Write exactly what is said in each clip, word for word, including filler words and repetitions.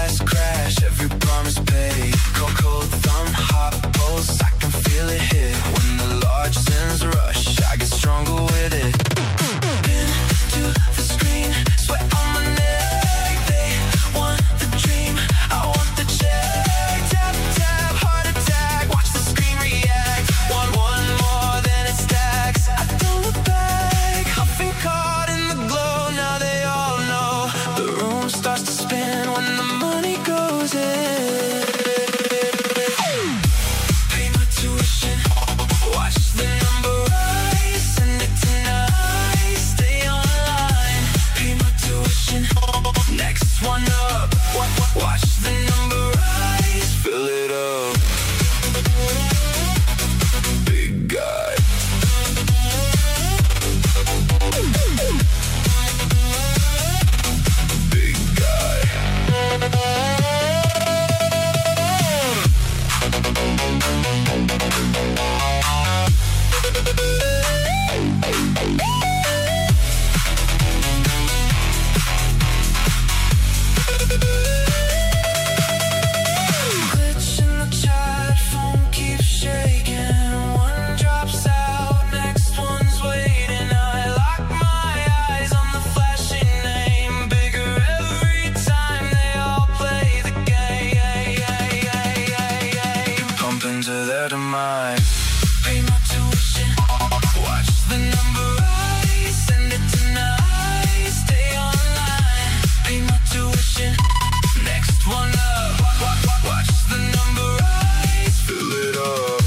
fast crash, every promise paid. Cold, cold thumb, hot pulse, I can feel it hit. When the large sins rush, I get stronger with it. Pin to the screen, sweat on my neck. They want the dream, I want the check. Tap, tap, heart attack, watch the screen react. Want one more, then it stacks. I don't look back, huffing caught in the glow. Now they all know the room starts to spin when the money goes in. Pay my tuition, watch the number rise, send it tonight, stay online. Pay my tuition, next one up, watch the number rise, fill it up. Big guy. Big guy. Glitch in the chat, phone keeps shaking. One drops out, next one's waiting. I lock my eyes on the flashing name. Bigger every time they all play the game. Pump into their demise. Pay my tuition, watch the number rise, send it tonight, stay online. Pay my tuition, next one up, watch the number rise, fill it up.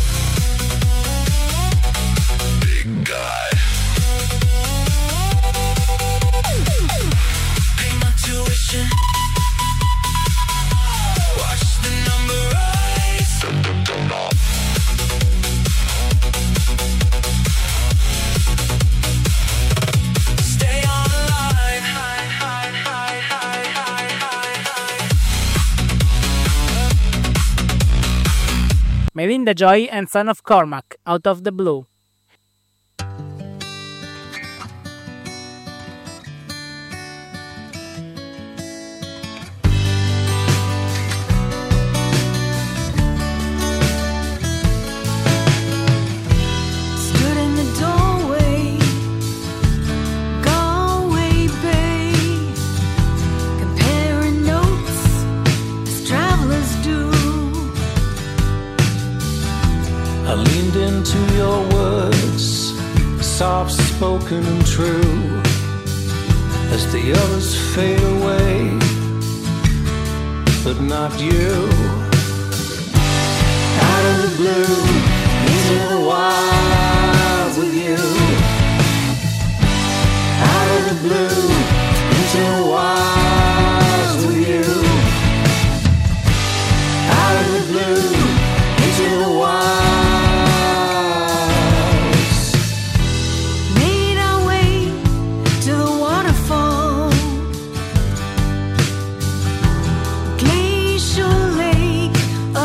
Big guy. Pay my tuition, watch the number rise. Stay online. Melinda Joy and Son of Cormac, Out of the Blue. Stood in the doorway, Galway Bay, comparing notes as travelers do. I leaned into your words, soft spoken and true, as the others fade away, but not you. Out of the blue, into the wild with you. Out of the blue, into the wild with you. Out of the blue, into the wild. Made our way to the waterfall, glacial lake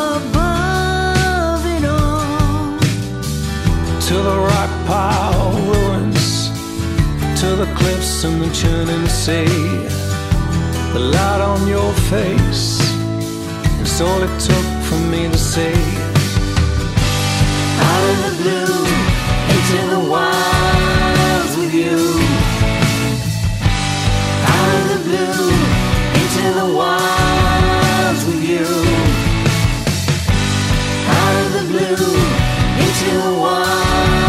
above it all. To the rock pile ruins, to the cliffs and the churning sea. The light on your face is all it took for me to see. Out of the blue, into the wilds with you. Out of the blue, into the wilds with you. Out of the blue, into the wilds.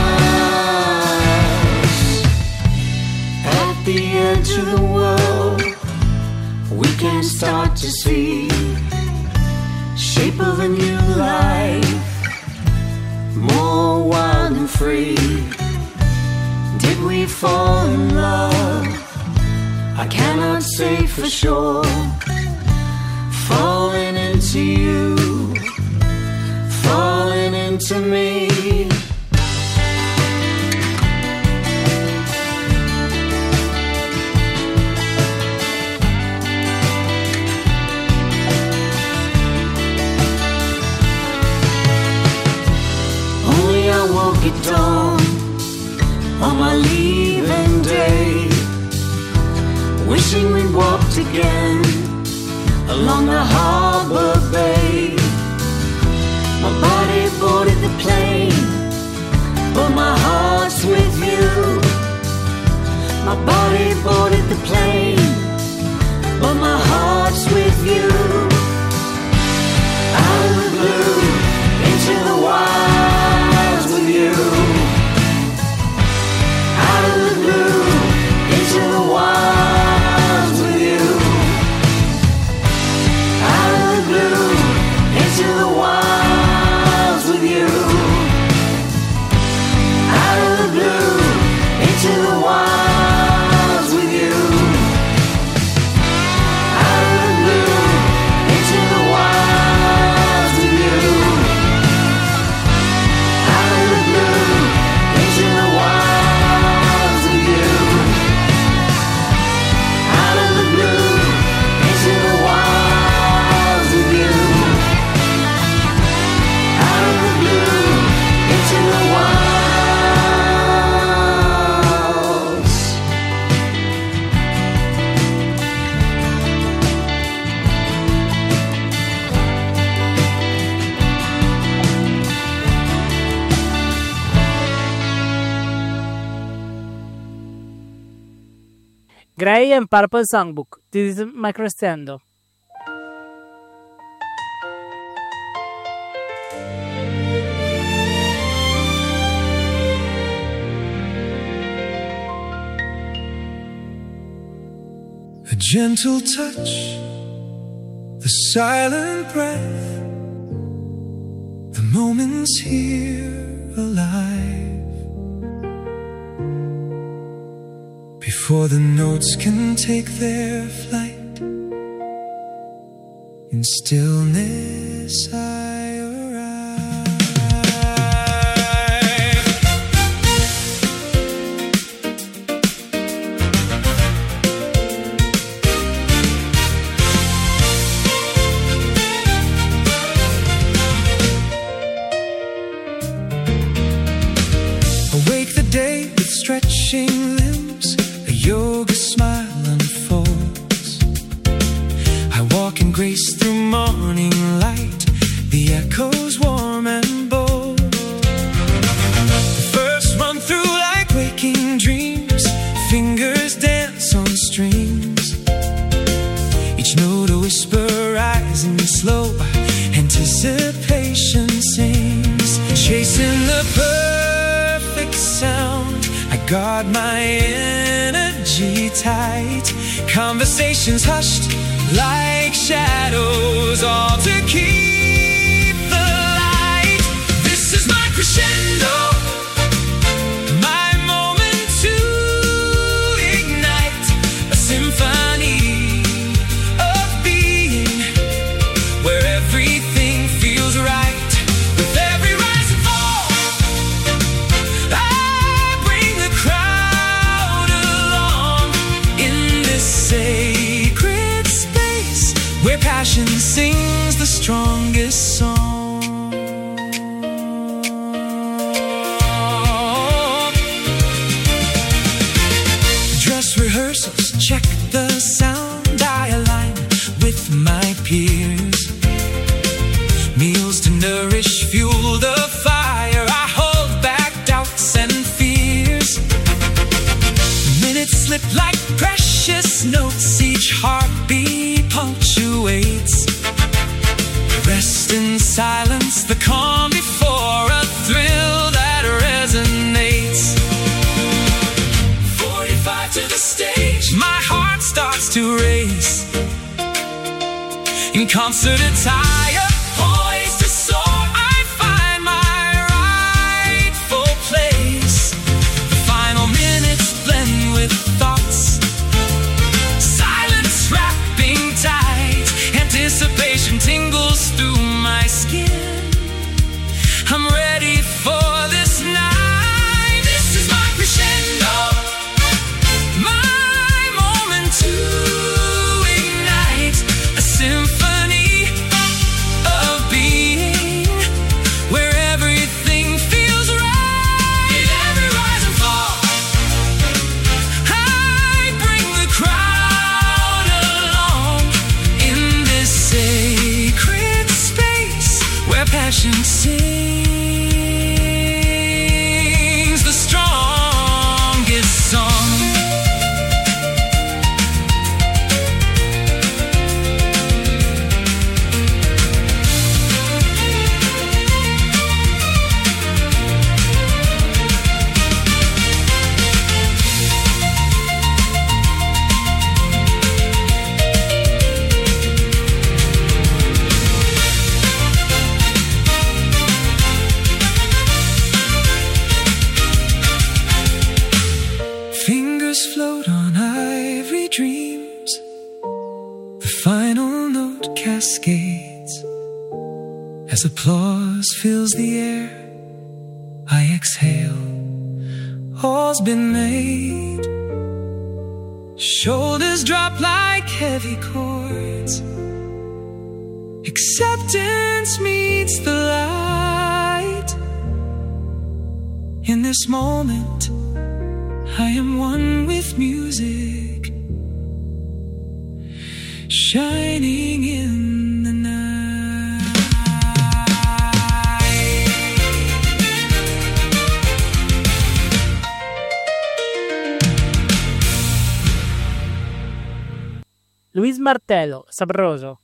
At the edge of the world, we can start to see shape of a new life, more wild and free. Did we fall in love? I cannot say for sure. Falling into you, falling into me. At dawn, on my leaving day, wishing we'd walked again along the harbor bay. My body boarded the plane, but my heart's with you. My body boarded the plane, but my heart's with you. Out of the blue, into the wilds with you. Out of the blue, into the wilds with you. Out of the blue, into the wilds with you. Out of the blue, into the wilds with you. Out of the blue, into the wilds with you. Out of the blue, into the wilds with you. Out of the blue, into the wilds with you. Out of the blue, into the wilds. Grey and Purple Songbook. This is my crescendo. A gentle touch, the silent breath, the moments here alive. Before the notes can take their flight, in stillness I arrive. Awake the day with stretching limbs, a yoga smile unfolds. I walk in grace through morning light, the echoes warm and bold. The first run through like waking dreams, fingers dance on strings. Each note a whisper rising slow, anticipation sings. Chasing the perfect sound, I guard my energy tight. Conversations hushed like shadows, all to keep the light. This is my crescendo, my moment to ignite a symphony of being, where everything feels right. With every rise and fall, I bring the crowd along in this sacred space where passion sings the strongest song. Dress rehearsals, check the sound, I align with my peers. Meals to nourish, fuel the fire, I hold back doubts and fears. Minutes slip like precious notes, each heartbeat punctuates. Rest in silence, the calm before a thrill that resonates. Forty-five to the stage, my heart starts to race. In concert attire, poised to soar, I find my rightful place. The final minutes blend with thoughts, silence wrapping tight. Anticipation tingles through my skin. I'm ready for this night. This is my crescendo, my moment to ignite a symphony final note cascades as applause fills the air. I exhale, all's been made. Shoulders drop like heavy chords. Acceptance meets the light. In this moment, I am one with music, shining in the night. Luis Martello, Sabroso.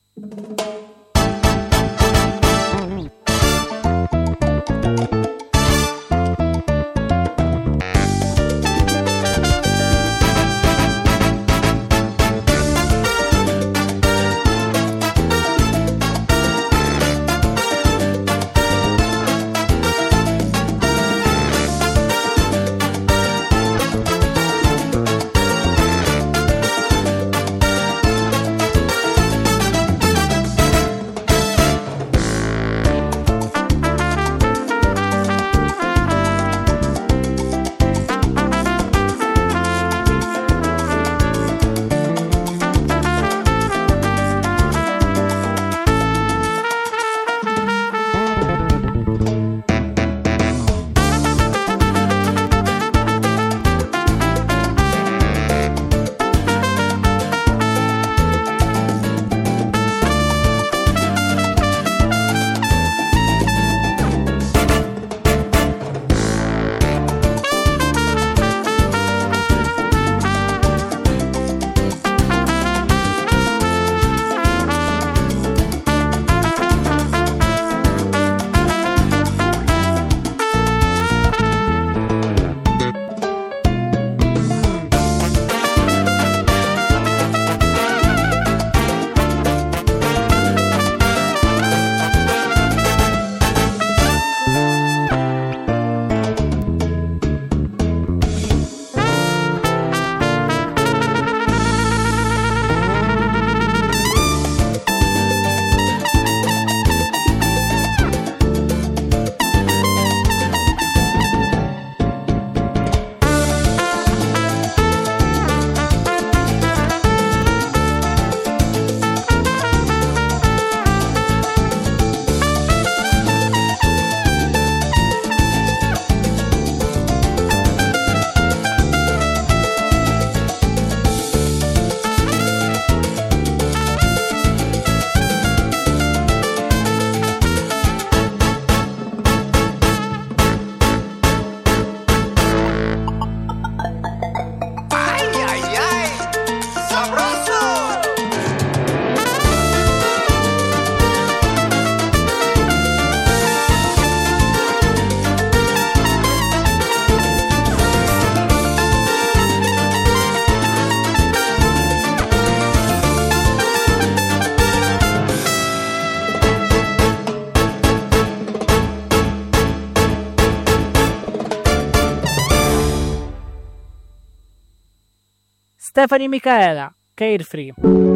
Stefani Micaela, Carefree.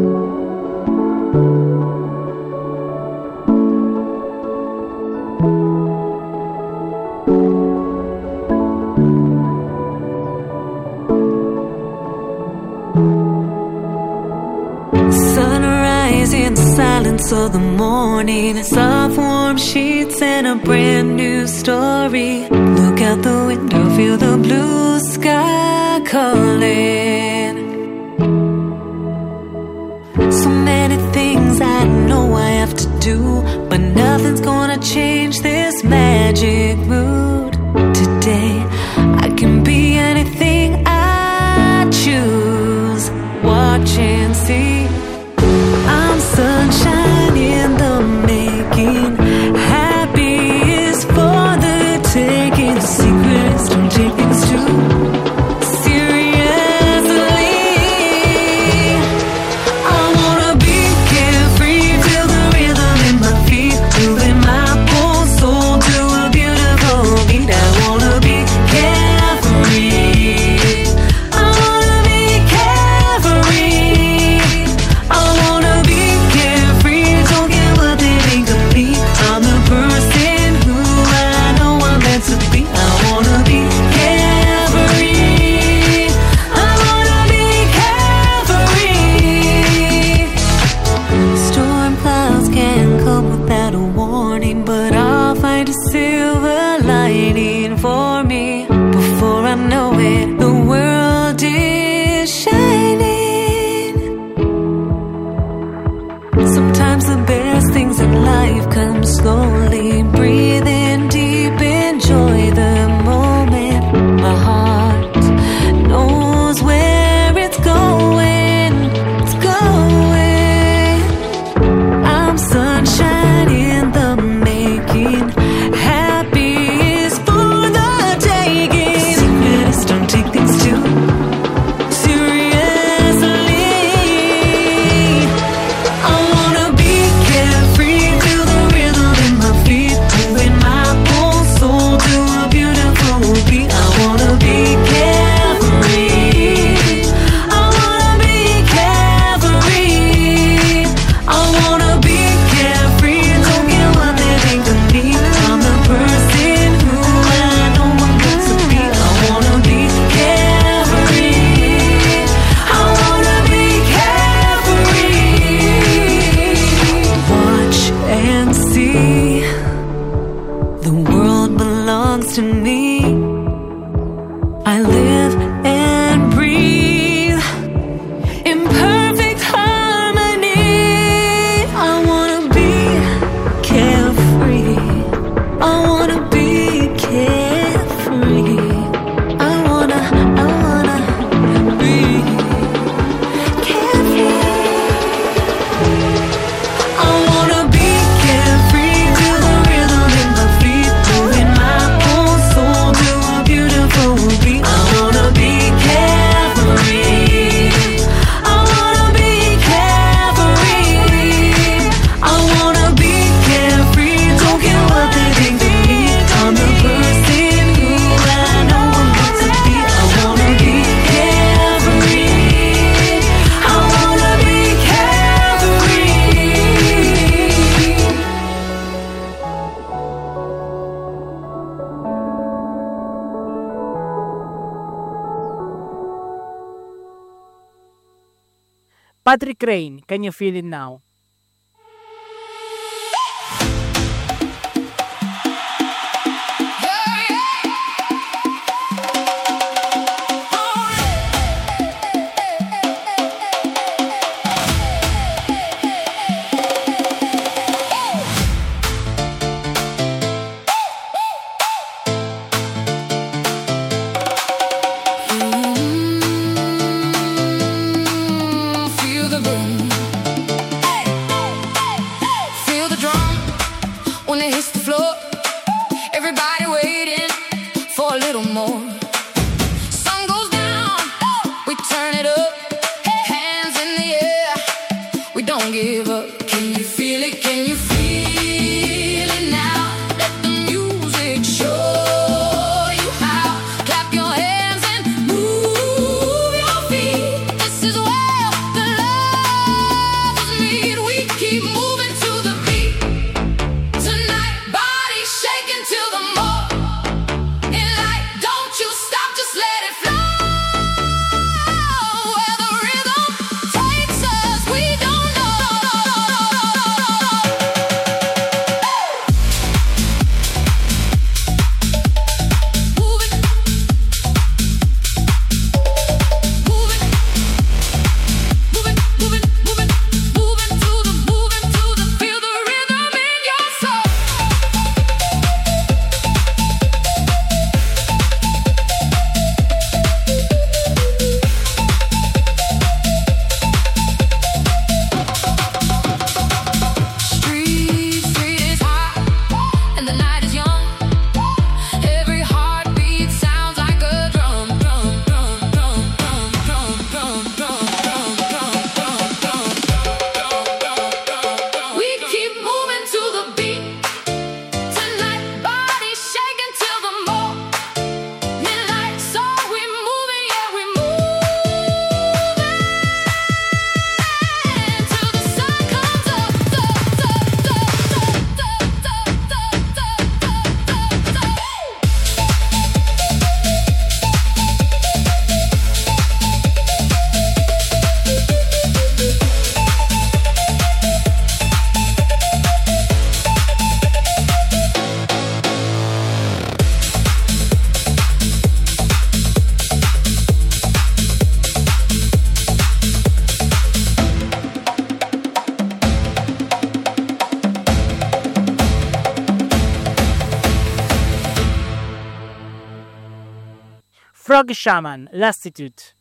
Sunrise in the silence of the morning, soft warm sheets and a brand new story. Look out the window, feel the blue sky calling. So many things I know I have to do, but nothing's gonna change this magic mood. Today I can be anything I choose. Watch and see. I'm sunshine in the making. Happy is for the taking. Secrets don't take things too I wanna Patrick Rain, Can You Feel It Now? Frog Shaman, Lassitude.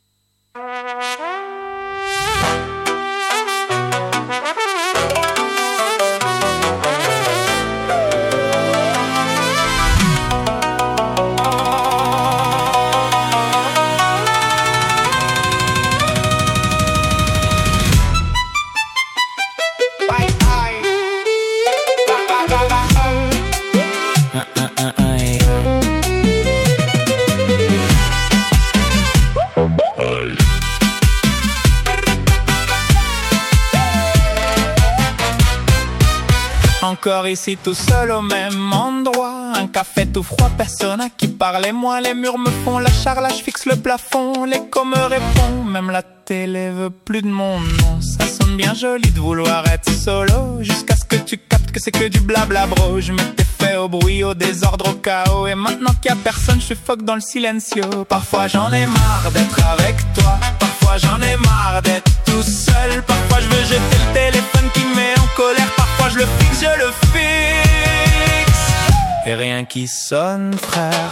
Encore ici tout seul au même endroit, un café tout froid, personne à qui parler. Moi les murs me font la charlage, fixe le plafond, l'écho me répond, même la télé veut plus de mon nom. Ça sonne bien joli de vouloir être solo, jusqu'à ce que tu captes que c'est que du blabla bro. Je m'étais fait au bruit, au désordre, au chaos, et maintenant qu'il y a personne, je suffoque dans le silencio. Parfois j'en ai marre d'être avec toi, parfois j'en ai marre d'être tout seul. Parfois je veux jeter le téléphone qui me met en colère, parfois je le fixe, je le fixe, et rien qui sonne frère.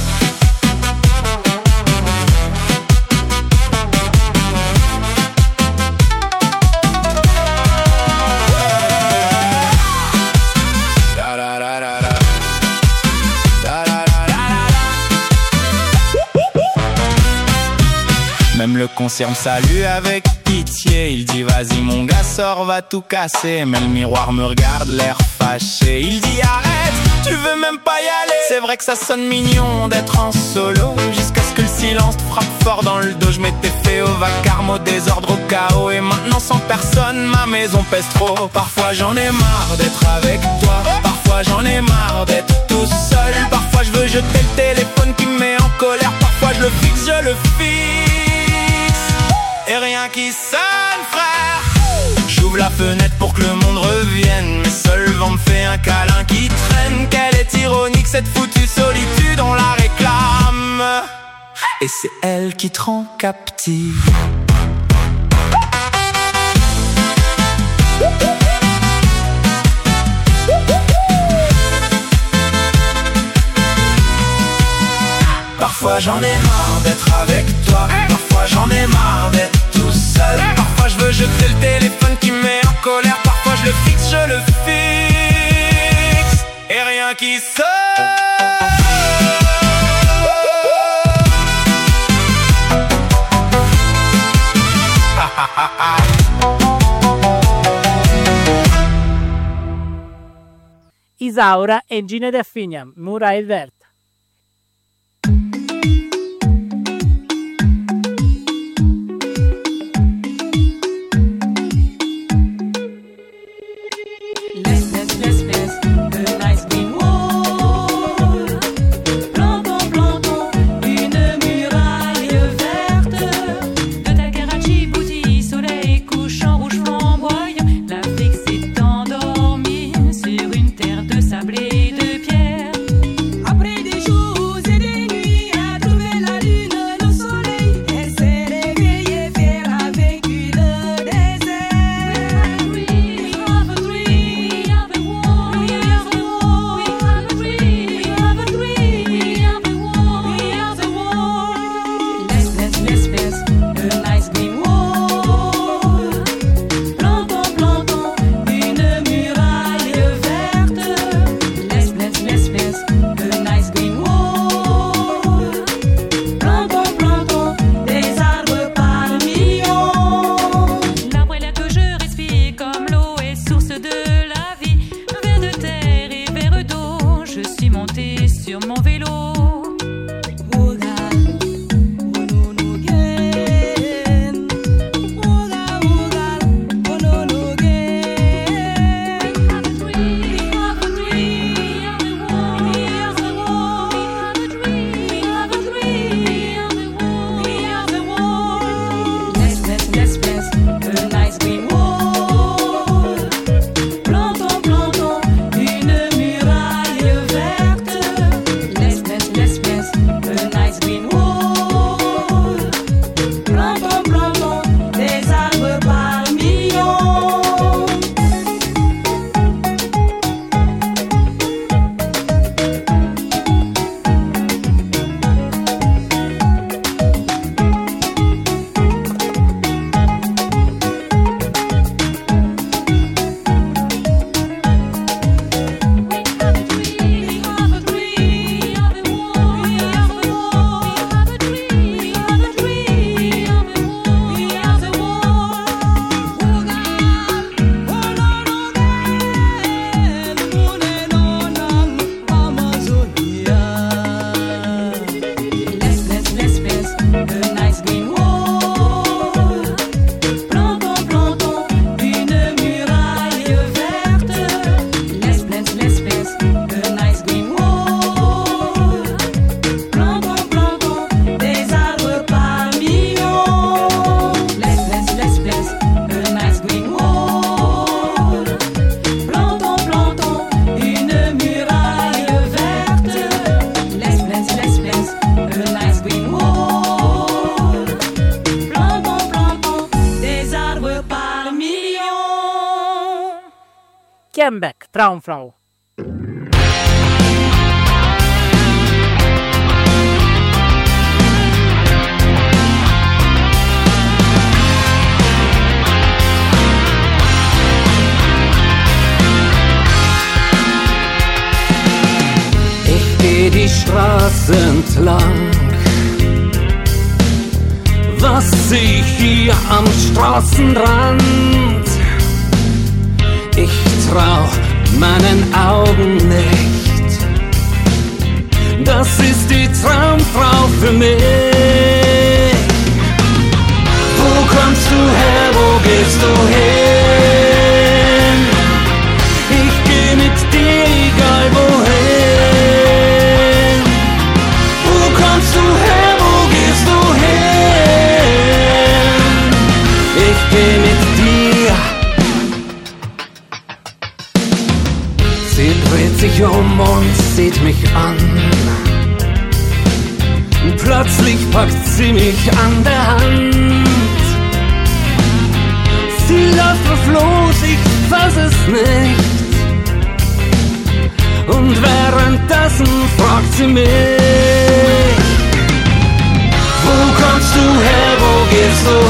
Même le concierge me salue avec pitié. Il dit vas-y mon gars sors, va tout casser. Mais le miroir me regarde l'air fâché. Il dit arrête, tu veux même pas y aller. C'est vrai que ça sonne mignon d'être en solo, jusqu'à ce que le silence te frappe fort dans le dos. Je m'étais fait au vacarme, au désordre, au chaos, et maintenant sans personne ma maison pèse trop. Parfois j'en ai marre d'être avec toi, parfois j'en ai marre d'être tout seul. Parfois je veux jeter le téléphone qui me met en colère, parfois je le fixe, je le fixe, et rien qui sonne, frère. J'ouvre la fenêtre pour que le monde revienne, mais seul vent me fait un câlin qui traîne. Quelle est ironique cette foutue solitude, on la réclame, et c'est elle qui te rend captive. Parfois j'en ai marre d'être avec toi, parfois j'en ai marre d'être tout seul. Parfois je veux jeter le téléphone qui me met en colère, parfois je le fixe, je le fixe, et rien qui sonne. Isaura e Gine da Figna, Mura e Vert. Kembeck, Traumfrau. Ich geh die Straße entlang. Was seh ich hier am Straßenrand? Ich trau meinen Augen nicht. Das ist die Traumfrau für mich. Wo kommst du her, wo gehst du hin? Ich geh mit dir, egal wohin. Wo kommst du her, wo gehst du hin? um und sieht mich an. Plötzlich packt sie mich an der Hand. Sie läuft drauf los, ich weiß es nicht. Und währenddessen fragt sie mich: Wo kommst du her, wo gehst du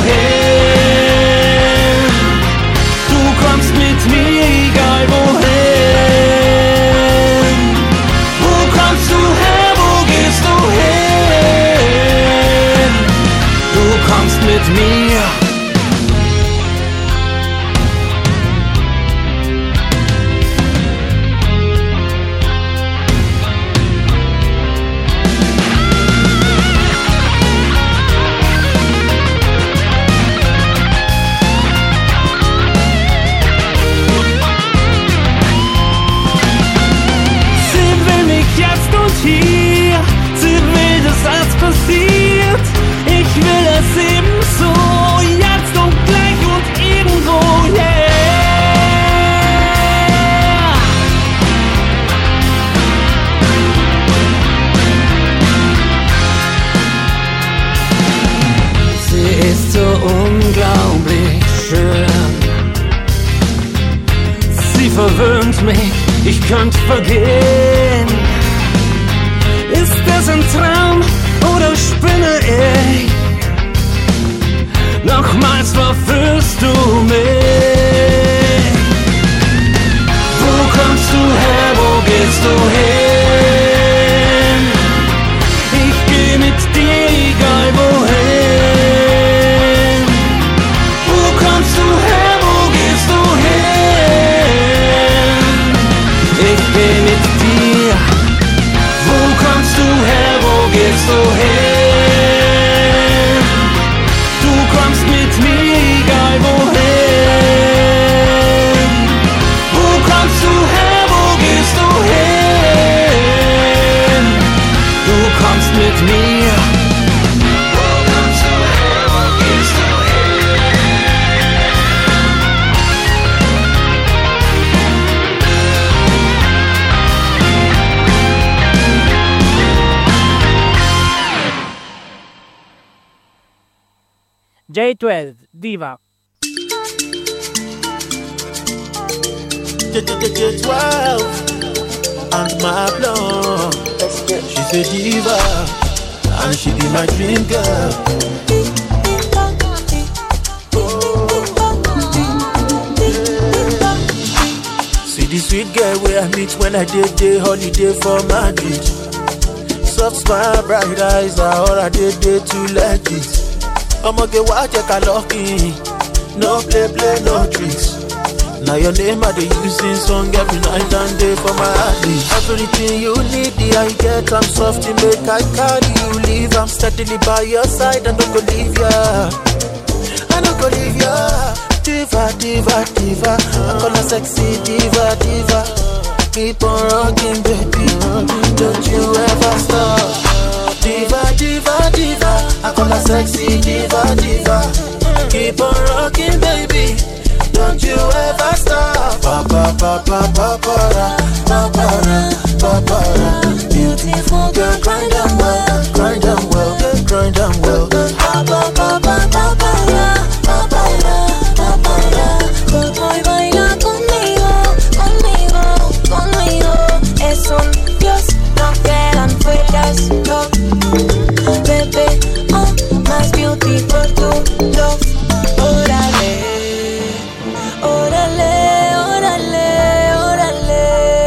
hin? Du kommst mit mir, egal wohin. Wo kommst du her, wo gehst du hin? Du kommst mit mir. Hier, sie will, dass es passiert. Ich will es ebenso, jetzt und gleich und irgendwo, yeah. Sie ist so unglaublich schön. Sie verwöhnt mich, ich könnte vergehen. Ist das ein Traum oder spinne ich? Nochmals verführst du mich. Wo kommst du her, wo gehst du hin? Ich geh mit dir, egal wohin. Wo kommst du her, wo gehst du hin? Ich geh mit dir. Wo kommst du her, wo gehst du hin? Du kommst mit mir, egal wohin. Wo kommst du her, wo gehst du hin? Du kommst mit mir. Wo kommst du her, wo gehst du J twelve, Diva. J twelve, and my blonde. She's a diva, and she be my dream girl. See the sweet girl where I meet when I did the holiday for Madrid. Soft smile, bright eyes, are all I did day to like it. I'ma get watch your lucky. No play, play, no tricks. Now your name I dey using song every night and day for my heart. Everything you need, I get. I'm soft to make I carry you leave. I'm steadily by your side and don't go leave ya. I don't go leave ya. Diva, diva, diva. I call her sexy diva, diva. Keep on rocking, baby. Don't you ever stop. Diva, diva, diva. I call her sexy diva, diva. Keep on rocking, baby. Don't you ever stop. Pa pa pa pa pa para, pa para, pa para. Beautiful girl, grind them well, grind them well, grind them well. Pa pa pa pa pa para, pa para, pa para. Good boy, baila conmigo, conmigo, conmigo. Es un dios, no quedan fuerzas. Bebé, oh, más beautiful tu love. Órale, órale, órale, órale.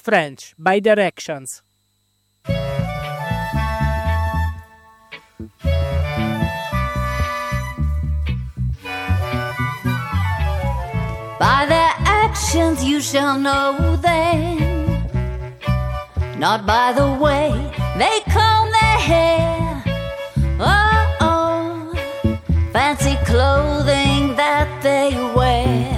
is French, by Directions. By their actions you shall know them, not by the way they comb their hair. Oh, oh, fancy clothing that they wear.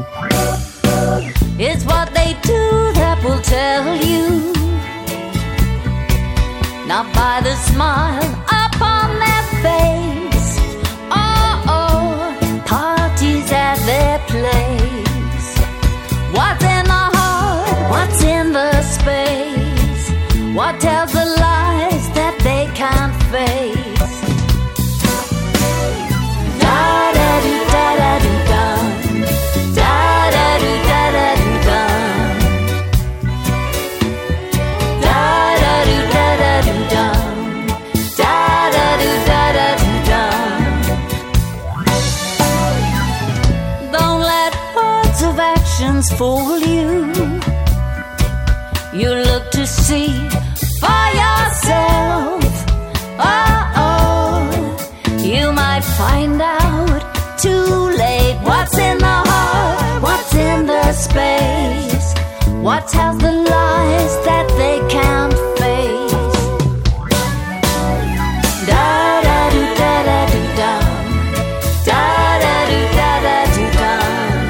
It's what they do that will tell you, not by the smile upon their face. Oh, oh, parties at their place. What's in the heart? What's in the space? What tells the lies that they can't face? Da da do da da do dum, da da do da da do dum, da da do da da do dum, da da do da da do dum. Don't let words of actions fool you. You look to see for yourself. Oh, oh, you might find out too late. What's in the heart? What's in the space? What tells the lies that they can't face? Da da do da da do dum, da da do da da do dum,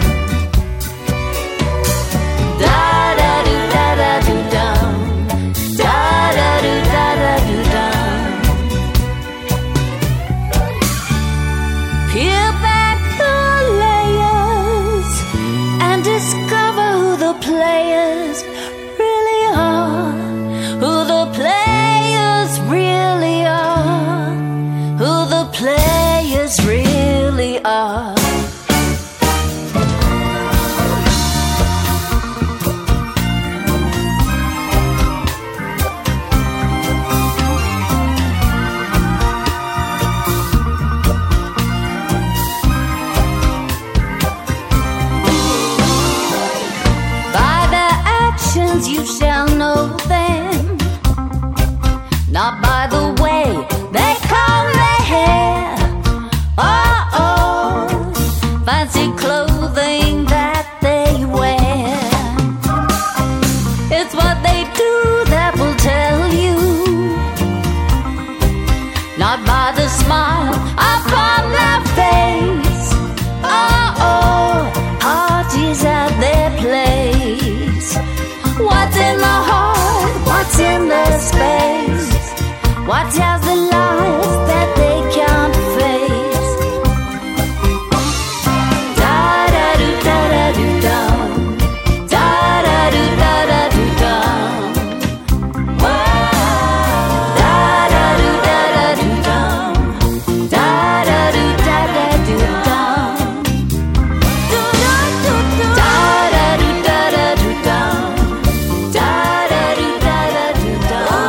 da da do da da do dum, da da do da da do dum. Peel back the layers and discover who the players really are, who the players really are, who the players really are. By their actions you shall know them, not by the way they comb their hair. Oh, oh, fancy clothing that they wear. It's what they do that will tell you, not by the smile upon their face. Oh, oh, parties at their place. What's in the heart? What's in the space? What tells the lies that they can't face? Da da do da da do dum, da da do da da do dum, da da do da da do dum, da da do da da do dum, da da do da da do dum, da da do da da do dum.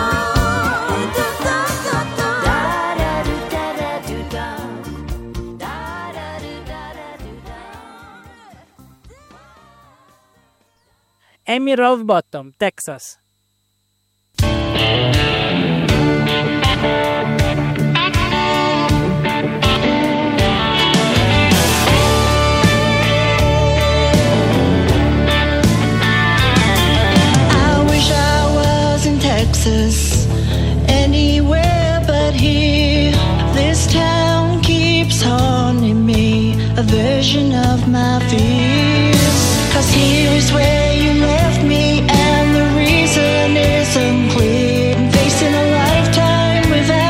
Amy Rowbottom, Texas. I wish I was in Texas, anywhere but here. This town keeps haunting me, a version of my fears. Cause here is where you left me, and the reason is unclear. I'm facing a lifetime without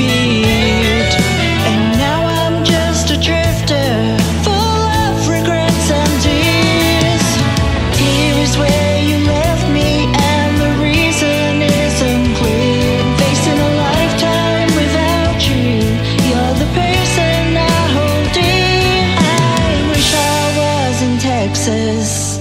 disappeared. And now I'm just a drifter, full of regrets and tears. Here is where you left me, and the reason is unclear. Facing a lifetime without you, you're the person I hold dear. I wish I was in Texas,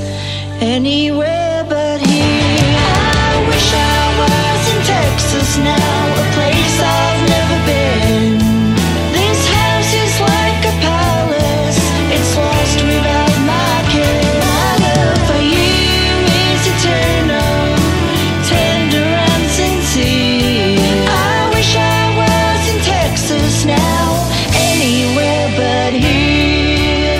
anywhere but here. I wish I was in Texas now, a place I've never been. This house is like a palace, it's lost without my kin. My love for you is eternal, tender and sincere. I wish I was in Texas now, anywhere but here.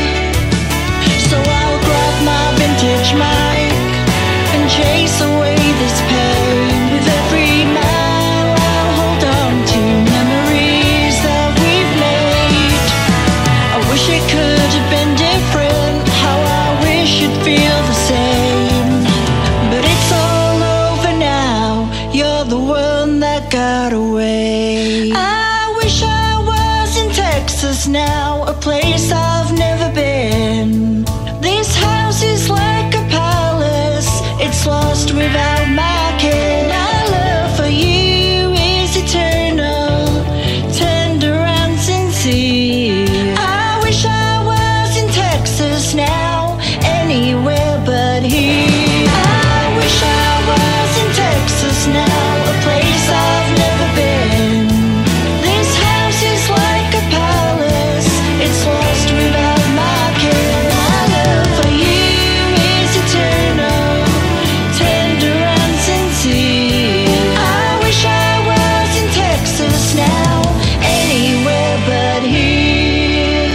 So I'll grab my vintage mic and chase away this pain. With every mile I'll hold on to memories that we've made. I wish it could have been different, how I wish you'd feel the same. But it's all over now, you're the one that got away. I wish I was in Texas now, a place I've never been. This house is like a palace, it's lost without my kin. My love for you is eternal, tender and sincere. I wish I was in Texas now, anywhere but here. I wish I was in Texas now, a place I've never been. This house is like a palace, it's lost without my kin. My love for you is eternal, tender and sincere. I wish I was in Texas now, anywhere but here.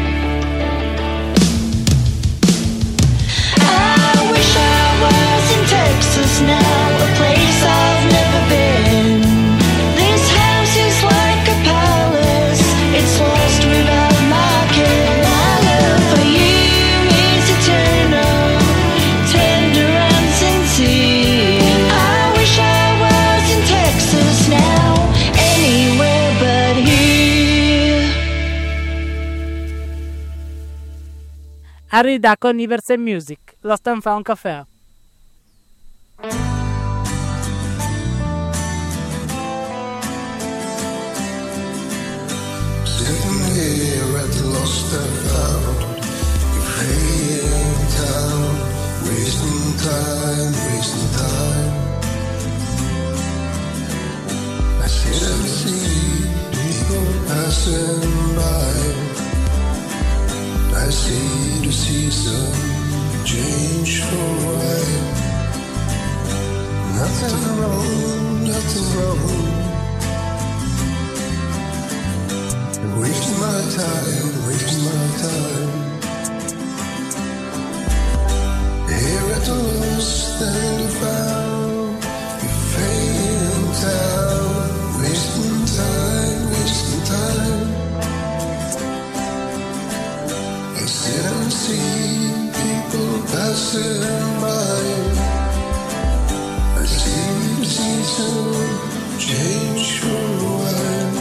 I wish I was in Texas now, a place I've never been. This house is like a palace, it's lost without my kin. My love for you is eternal, tender and sincere. I wish I was in Texas now, anywhere but here. Harry Duck con Rivers and Music, Lost and Found Café. Sitting here at the lost and found, fading town, wasting time, wasting time. I sit and see people passing by. I see the season change for a while. Nothing wrong, nothing wrong. Wasting my time, wasting my time. Here at the lost and found, we fade in town, wasting time, wasting time. I sit and see people passing by. I see the season change for a while.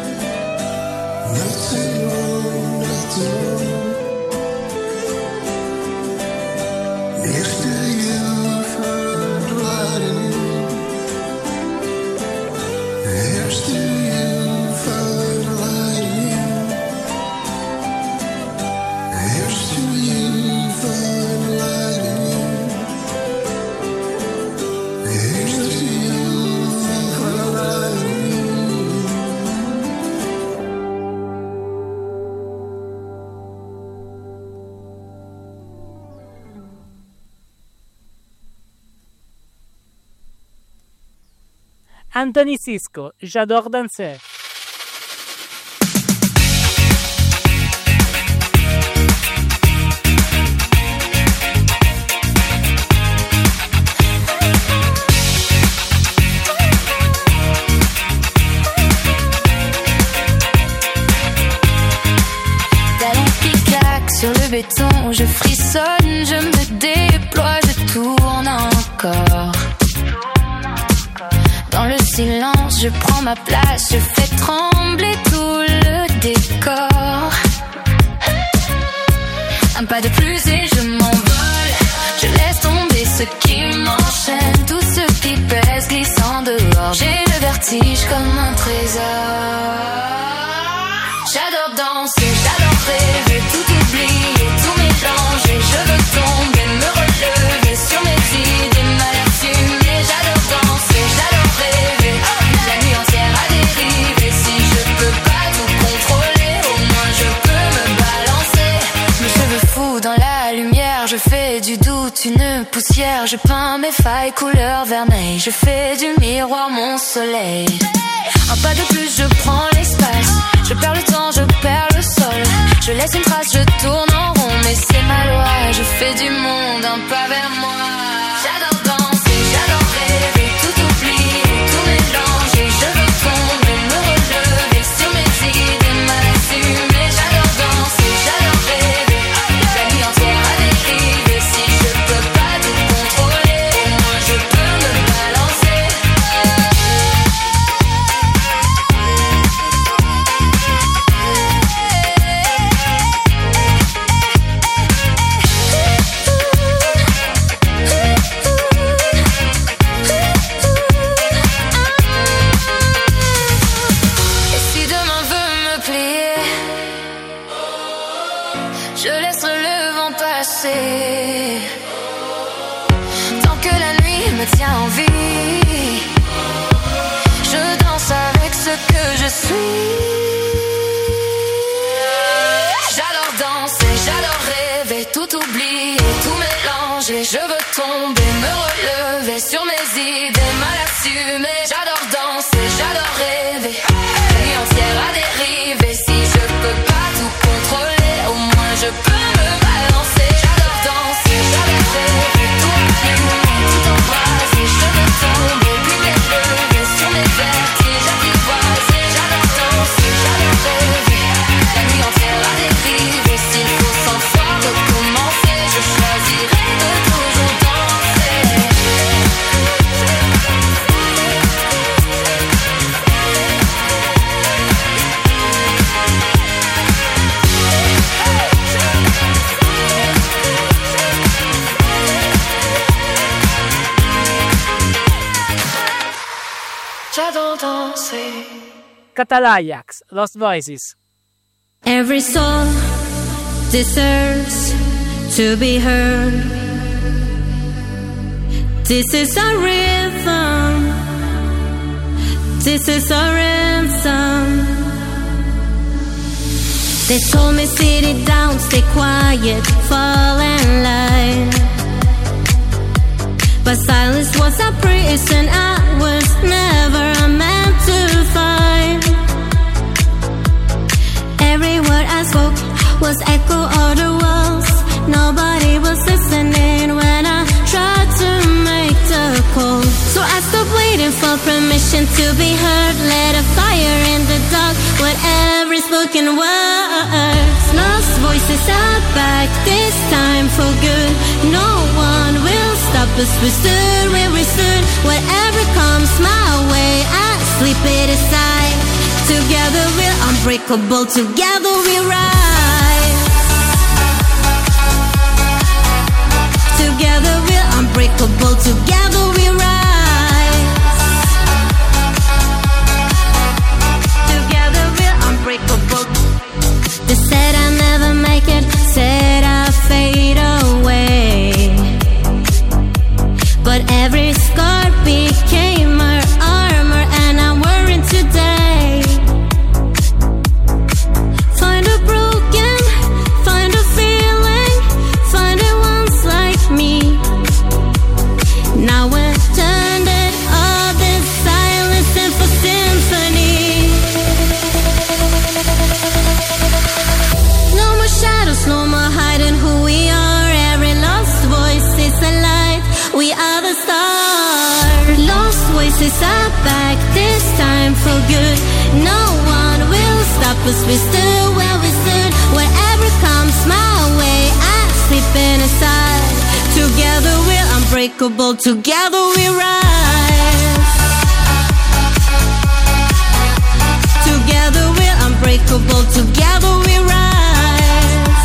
Nothing wrong, nothing wrong. Next to you, found light in you. Next to you, found light in you. Next to you, found light in you. Next to you, found light in you. Anthony Cisco, J'adore danser. Sur le béton, je frissonne, je me déploie, je tourne encore. Dans le silence, je prends ma place, je fais trembler tout le décor. Un pas de plus et je m'envole. Je laisse tomber ce qui m'enchaîne, tout ce qui pèse glissant dehors. J'ai le vertige comme un trésor. J'adore danser, j'adore rêver, tout oublier, tout mélanger. Je veux tomber, me relever sur mes idées mal assumées. J'adore danser, j'adore rêver, la nuit entière à dériver. Si je peux pas tout contrôler, au moins je peux me balancer. Mes cheveux fous dans la lumière, je fais du doute une poussière. Je peins mes failles couleur vermeil, je fais du miroir mon soleil. Un pas de plus, je prends l'espace. Je perds le temps, je perds le sol. Je laisse une trace, je tourne en rond. Mais c'est ma loi, je fais du monde un pas vers moi. J'adore danser, j'adore rêver, tout oublier, tout mélanger. Je veux tomber, me relever sur mes idées mal assumées. J'adore danser, j'adore rêver, la nuit entière à dériver. Si je peux pas tout contrôler, au moins je peux me balancer. Et si demain veut me plier, je laisserai le vent passer. Tant que la nuit me tient en vie, je danse avec ce que je suis. J'adore danser, j'adore rêver, tout oublier, tout mélanger. Je veux tomber, me relever sur mes idées mal assumées. J'adore danser, j'adore rêver, la nuit entière à dériver. Si je peux pas tout contrôler, au moins je peux me balancer. J'adore danser, j'adore rêver, tout oublier, tout embrasser. Je veux tomber, puis m'élever sur mes vertiges apprivoisés. J'adore danser, j'adore rêver, la nuit entière à dériver. S'il faut cent fois recommencer, je choisirai de toujours danser. J'adore danser. Catalayax, Lost Voices. Every soul deserves to be heard. This is our rhythm. This is our anthem. They told me sit it down, stay quiet, fall in line. But silence was a prison I was never meant to find. Every word I spoke was echo of the walls. Nobody was listening when I tried to make the call. So I stopped waiting for permission to be heard. Lit a fire in the dark with every spoken word. Lost voices are back, this time for good. No one will stop us, we stood where we stood. Whatever comes my way, I sleep it aside. Together we're unbreakable, together we rise. Together we're unbreakable, together we rise. Together we're unbreakable. They said I'll never make it, said I'll fade away. But every scar became my armor and I'm wearing today. Find a broken, find a feeling, find it once like me. Now I turned it all this silence into symphony. No more shadows, no more hiding who we are. Every lost voice is a light. We are the stars. Lost voices are back, this time for good. No one will stop us, we stood where we stood. Whatever comes my way, I sleep inside. Together we're unbreakable, together we rise. together we rise.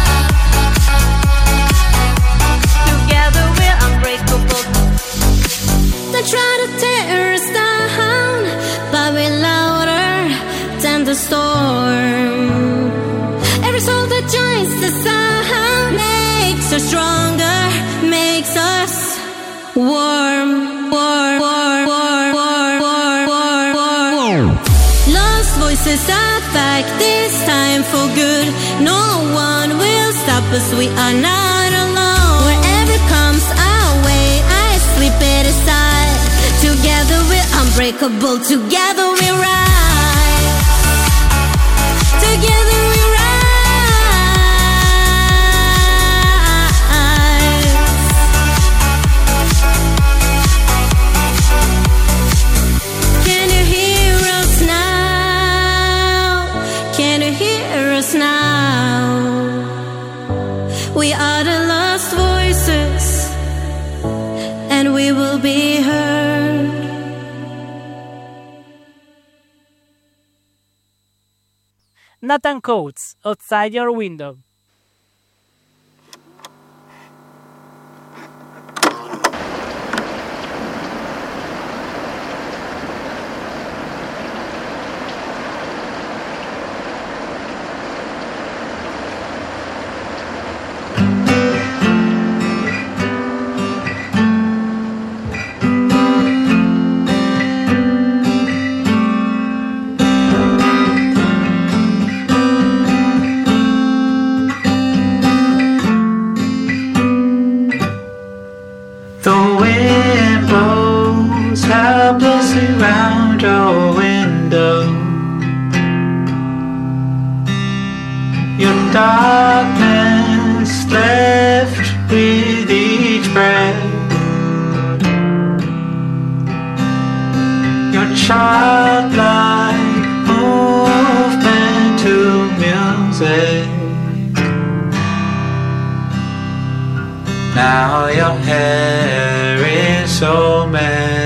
Together we're unbreakable. They try to tear us down, but we're louder than the storm. Every soul that joins the sound makes us stronger, makes us warm, warm, warm, warm, warm, warm, warm, warm. Lost voices are back this time for good. No one will stop us, we are not alone. Wherever comes our way, I sweep it aside. Together we're unbreakable, together we rise. Together we rise. Can you hear us now? Can you hear us now? We are the lost voices, and we will be heard. Nathan Coates, Outside Your Window. Around your window, your darkness left with each breath, your childlike movement to music. Now your hair is so messy.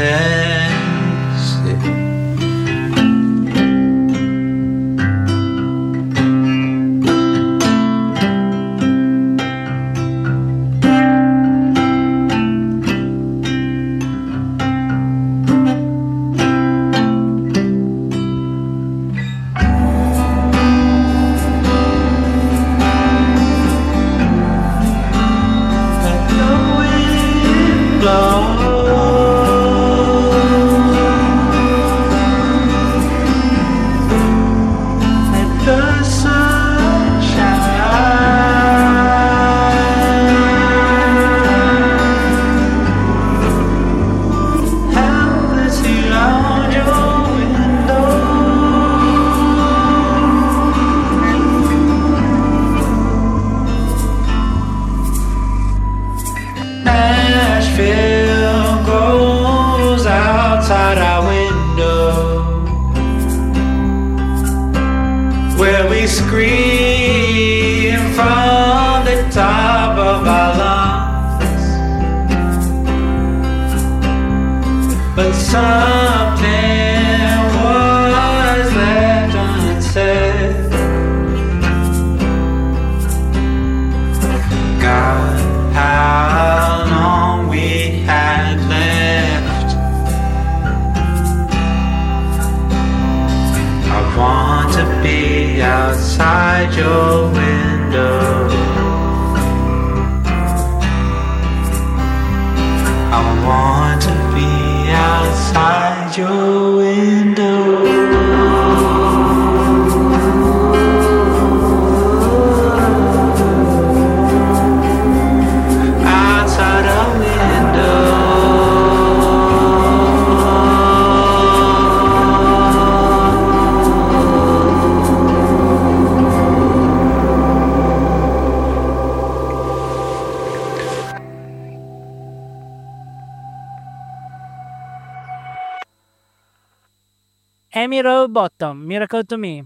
Amy Rowbottom, Miracle to Me.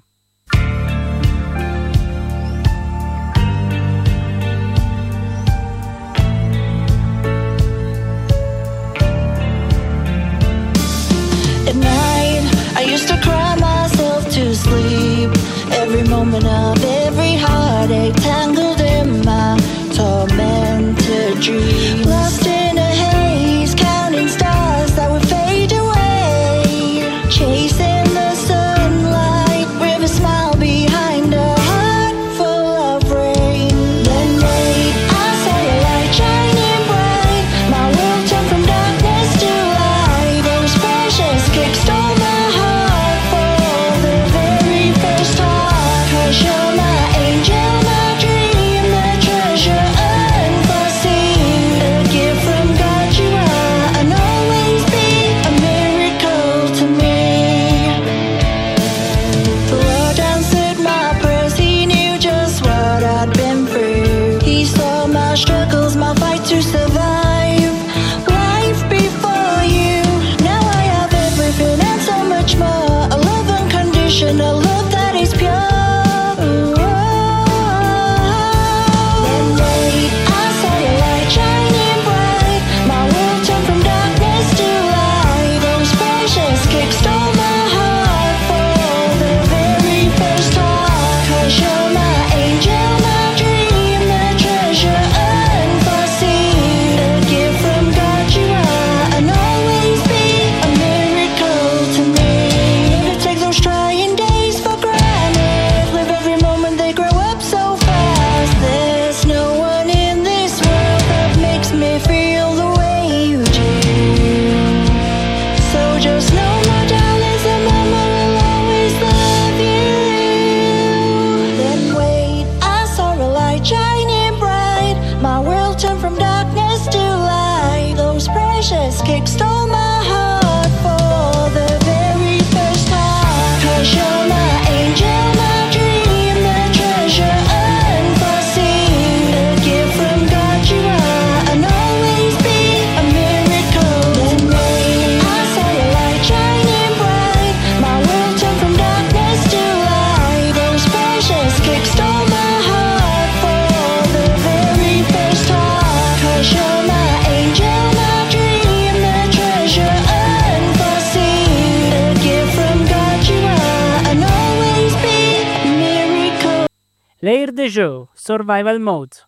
At night, I used to cry myself to sleep. Every moment dream. Lost in a haze, counting stars that would fade away. Chasing the sunlight with a smile behind a heart full of rain. Then wait, I saw a light shining bright. My world turned from darkness to light. Those precious kicks stole my heart for the very first time. 'Cause you're my angel, my dream, the treasure unforeseen, the gift from God you are, and always be a miracle to me. The Lord answered my prayers, He knew just what I'd been through. He saw my struggles, my fight to survive. Life before you, now I have everything and so much more. A love unconditional, love that is pure. Then wait, I saw your light shining bright. My world turned from darkness to light. Those precious kicks stole my heart for the very first time. 'Cause you're my angel, my dream, the treasure unforeseen, the gift from God you are, and always be a miracle to me. Never take those trying days for granted. Live every moment, they grow up so fast. There's no one in this world that makes me feel the way you do. So just know, my darlings, that Mama will always love you. Then wait, I saw a light shining bright. My world turned from darkness to light. Those precious kicks stole my heart for the very first time. 'Cause you're my angel, my dream, the treasure unforeseen, the gift from God you are, and always be a miracle. Then wait, I saw your light shining bright. My world turned from darkness to light. Those precious kicks stole my heart for the very first time. 'Cause you're my angel, my dream, the treasure unforeseen, the gift from God you are, and always be a miracle. L'air de jeu, Survival Mode.